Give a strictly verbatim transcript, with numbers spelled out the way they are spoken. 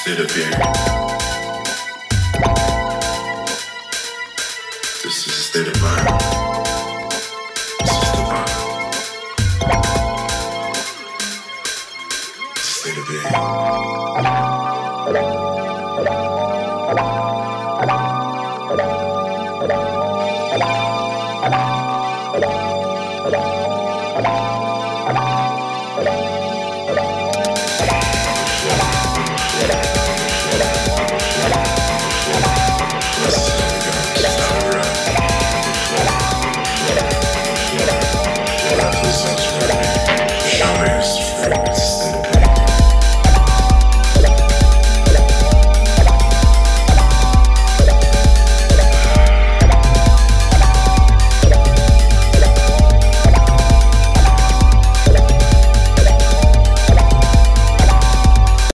state of being. This is a state of mind. This is divine. It's a state of being.